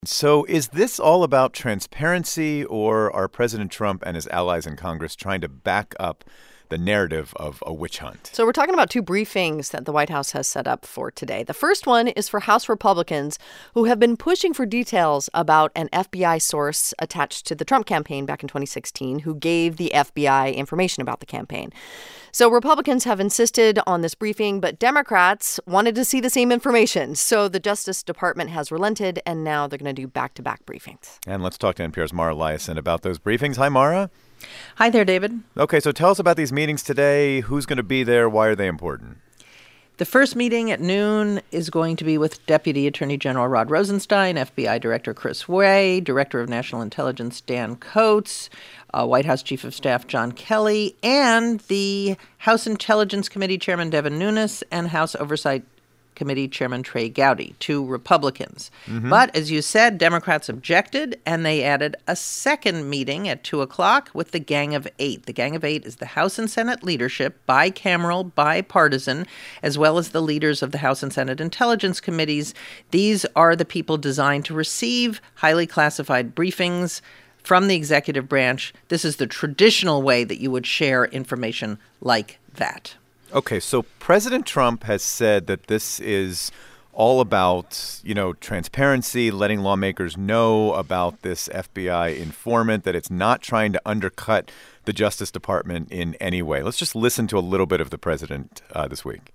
So is this all about transparency, or are President Trump and his allies in Congress trying to back up the narrative of a witch hunt? So we're talking about two briefings that the White House has set up for today. The first one is for House Republicans who have been pushing for details about an FBI source attached to the Trump campaign back in 2016 who gave the FBI information about the campaign. So Republicans have insisted on this briefing, but Democrats wanted to see the same information. So the Justice Department has relented, and now they're going to do back-to-back briefings. And let's talk to NPR's Mara Liasson about those briefings. Hi, Mara. Hi there, David. Okay, so tell us about these meetings today. Who's going to be there? Why are they important? The first meeting at noon is going to be with Deputy Attorney General Rod Rosenstein, FBI Director Chris Wray, Director of National Intelligence Dan Coats, White House Chief of Staff John Kelly, and the House Intelligence Committee Chairman Devin Nunes and House Oversight Committee Chairman Trey Gowdy, two Republicans. But as you said, Democrats objected, and they added a second meeting at 2 o'clock with the Gang of Eight. The Gang of Eight is the House and Senate leadership, bicameral, bipartisan, as well as the leaders of the House and Senate Intelligence Committees. These are the people designed to receive highly classified briefings from the executive branch. This is the traditional way that you would share information like that. Okay, so President Trump has said that this is all about, transparency, letting lawmakers know about this FBI informant, that it's not trying to undercut the Justice Department in any way. Let's just listen to a little bit of the president this week.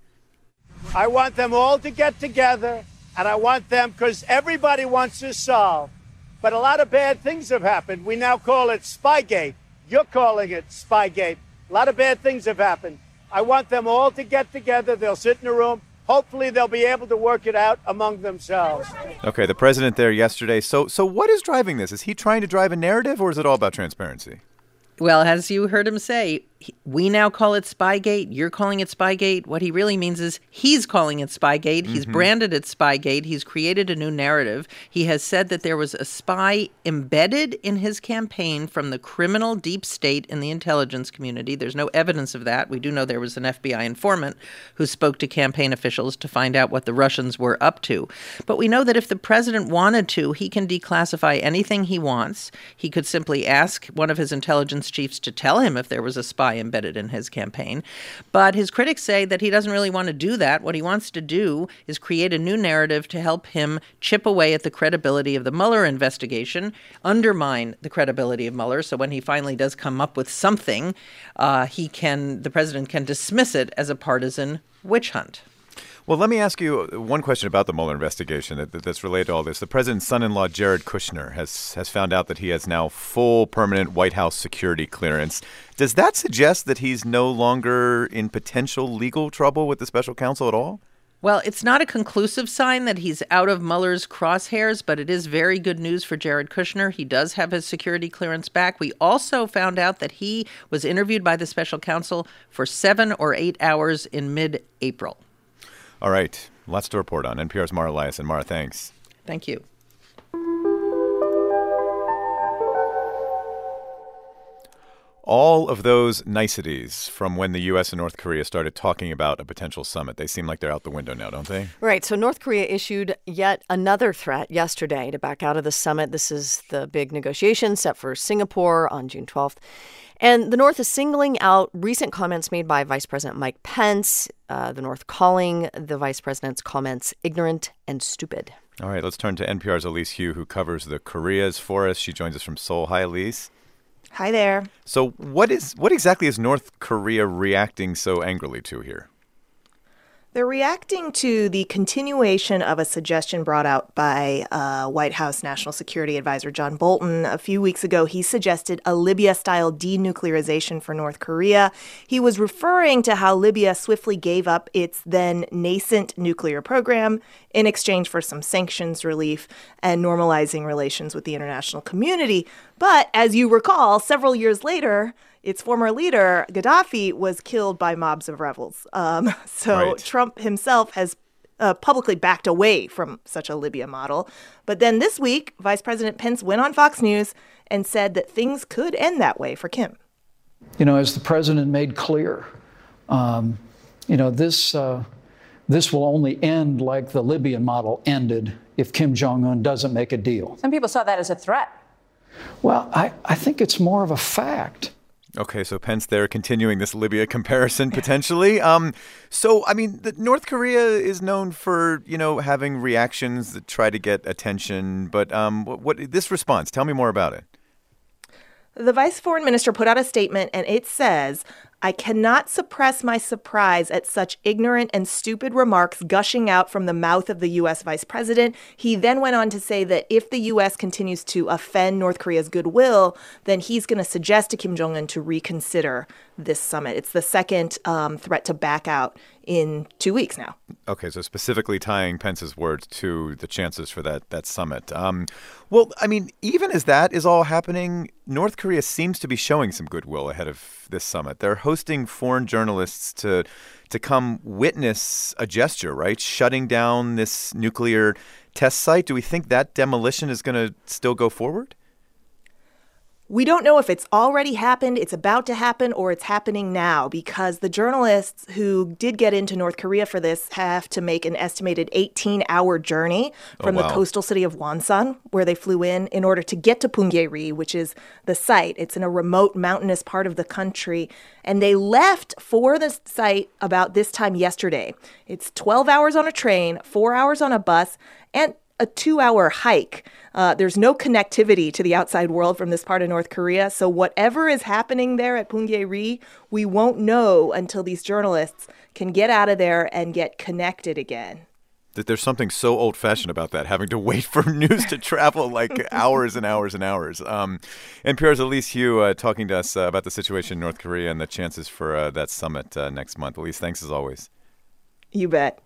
I want them all to get together, and I want them, because everybody wants to solve. But a lot of bad things have happened. We now call it Spygate. You're calling it Spygate. A lot of bad things have happened. I want them all to get together. They'll sit in a room. Hopefully, they'll be able to work it out among themselves. Okay, the president there yesterday. So what is driving this? Is he trying to drive a narrative, or is it all about transparency? Well, as you heard him say, we now call it Spygate. You're calling it Spygate. What he really means is he's calling it Spygate. He's branded it Spygate. He's created a new narrative. He has said that there was a spy embedded in his campaign from the criminal deep state in the intelligence community. There's no evidence of that. We do know there was an FBI informant who spoke to campaign officials to find out what the Russians were up to. But we know that if the president wanted to, he can declassify anything he wants. He could simply ask one of his intelligence chiefs to tell him if there was a spy embedded in his campaign. But his critics say that he doesn't really want to do that. What he wants to do is create a new narrative to help him chip away at the credibility of the Mueller investigation, undermine the credibility of Mueller. So when he finally does come up with something, the president can dismiss it as a partisan witch hunt. Well, let me ask you one question about the Mueller investigation that's related to all this. The president's son-in-law, Jared Kushner, has found out that he has now full permanent White House security clearance. Does that suggest that he's no longer in potential legal trouble with the special counsel at all? Well, it's not a conclusive sign that he's out of Mueller's crosshairs, but it is very good news for Jared Kushner. He does have his security clearance back. We also found out that he was interviewed by the special counsel for 7 or 8 hours in mid-April. All right. Lots to report on. NPR's Mara Liasson. Mara, thanks. Thank you. All of those niceties from when the U.S. and North Korea started talking about a potential summit, they seem like they're out the window now, don't they? Right. So North Korea issued yet another threat yesterday to back out of the summit. This is the big negotiation set for Singapore on June 12th. And the North is singling out recent comments made by Vice President Mike Pence, the North calling the vice president's comments ignorant and stupid. All right, let's turn to NPR's Elise Hu, who covers the Koreas for us. She joins us from Seoul. Hi, Elise. Hi there. So what exactly is North Korea reacting so angrily to here? They're reacting to the continuation of a suggestion brought out by White House National Security Advisor John Bolton. A few weeks ago, he suggested a Libya-style denuclearization for North Korea. He was referring to how Libya swiftly gave up its then nascent nuclear program in exchange for some sanctions relief and normalizing relations with the international community. But as you recall, several years later, its former leader, Gaddafi, was killed by mobs of rebels. Right. Trump himself has publicly backed away from such a Libya model. But then this week, Vice President Pence went on Fox News and said that things could end that way for Kim. As the president made clear, this will only end like the Libyan model ended if Kim Jong-un doesn't make a deal. Some people saw that as a threat. Well, I think it's more of a fact. Okay, so Pence there continuing this Libya comparison potentially. North Korea is known for, having reactions that try to get attention. But what this response, tell me more about it. The vice foreign minister put out a statement, and it says, "I cannot suppress my surprise at such ignorant and stupid remarks gushing out from the mouth of the U.S. vice president." He then went on to say that if the U.S. continues to offend North Korea's goodwill, then he's going to suggest to Kim Jong-un to reconsider this summit. It's the second threat to back out in 2 weeks now. Okay, so specifically tying Pence's words to the chances for that summit. Even as that is all happening, North Korea seems to be showing some goodwill ahead of this summit. They're hosting foreign journalists to come witness a gesture, right? Shutting down this nuclear test site. Do we think that demolition is going to still go forward? We don't know if it's already happened, it's about to happen, or it's happening now, because the journalists who did get into North Korea for this have to make an estimated 18-hour journey from the coastal city of Wonsan, where they flew in order to get to Punggye-ri, which is the site. It's in a remote mountainous part of the country. And they left for the site about this time yesterday. It's 12 hours on a train, 4 hours on a bus, and a 2-hour hike. There's no connectivity to the outside world from this part of North Korea. So whatever is happening there at Punggye-ri, we won't know until these journalists can get out of there and get connected again. There's something so old-fashioned about that, having to wait for news to travel like hours and hours and hours. NPR's Elise Hu talking to us about the situation in North Korea and the chances for that summit next month. Elise, thanks as always. You bet.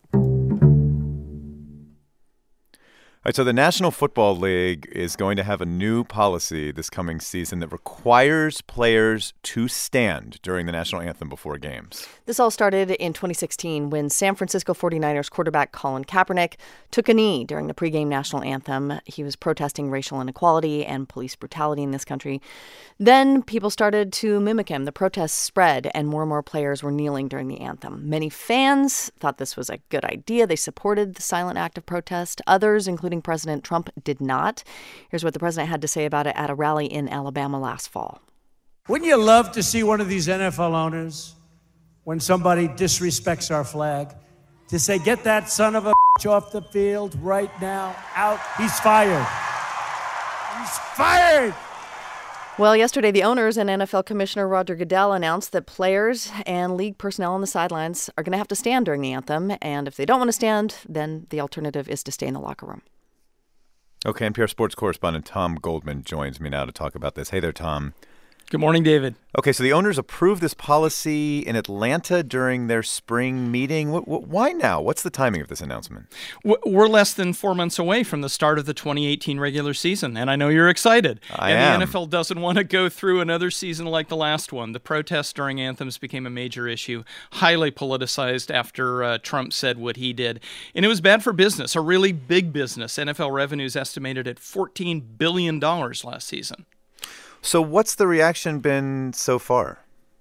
All right, so the National Football League is going to have a new policy this coming season that requires players to stand during the national anthem before games. This all started in 2016 when San Francisco 49ers quarterback Colin Kaepernick took a knee during the pregame national anthem. He was protesting racial inequality and police brutality in this country. Then people started to mimic him. The protests spread, and more players were kneeling during the anthem. Many fans thought this was a good idea. They supported the silent act of protest. Others, including President Trump, did not. Here's what the president had to say about it at a rally in Alabama last fall. Wouldn't you love to see one of these NFL owners, when somebody disrespects our flag, to say, "Get that son of a bitch off the field right now, out, he's fired. He's fired." Well, yesterday, the owners and NFL Commissioner Roger Goodell announced that players and league personnel on the sidelines are going to have to stand during the anthem. And if they don't want to stand, then the alternative is to stay in the locker room. Okay, NPR sports correspondent Tom Goldman joins me now to talk about this. Hey there, Tom. Good morning, David. Okay, so the owners approved this policy in Atlanta during their spring meeting. Why now? What's the timing of this announcement? We're less than 4 months away from the start of the 2018 regular season, and I know you're excited. I am. The NFL doesn't want to go through another season like the last one. The protests during anthems became a major issue, highly politicized after Trump said what he did. And it was bad for business, a really big business. NFL revenues estimated at $14 billion last season. So what's the reaction been so far?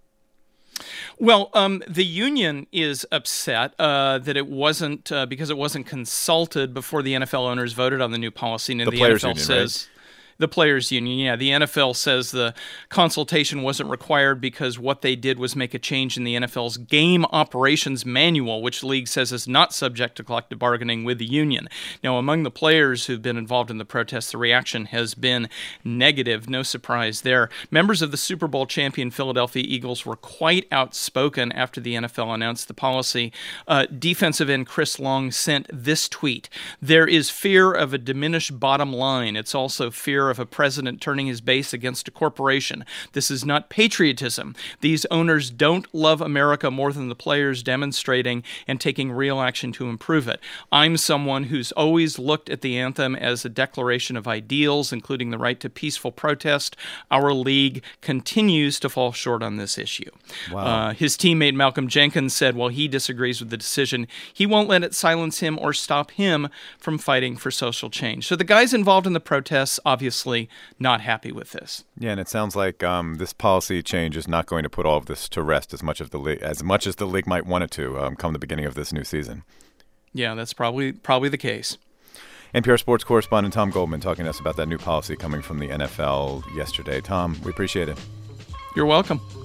Well, the union is upset that it wasn't because it wasn't consulted before the NFL owners voted on the new policy. And the players' union, says, right? The players' union, yeah. The NFL says the consultation wasn't required because what they did was make a change in the NFL's game operations manual, which the league says is not subject to collective bargaining with the union. Now, among the players who've been involved in the protests, the reaction has been negative. No surprise there. Members of the Super Bowl champion Philadelphia Eagles were quite outspoken after the NFL announced the policy. Defensive end Chris Long sent this tweet: "There is fear of a diminished bottom line. It's also fear of a president turning his base against a corporation. This is not patriotism. These owners don't love America more than the players demonstrating and taking real action to improve it. I'm someone who's always looked at the anthem as a declaration of ideals, including the right to peaceful protest. Our league continues to fall short on this issue." Wow. His teammate Malcolm Jenkins said while he disagrees with the decision, he won't let it silence him or stop him from fighting for social change. So the guys involved in the protests obviously not happy with this. Yeah, and it sounds like this policy change is not going to put all of this to rest as much as the league might want it to come the beginning of this new season. Yeah, that's probably the case. NPR sports correspondent Tom Goldman talking to us about that new policy coming from the NFL yesterday. Tom, we appreciate it. You're welcome.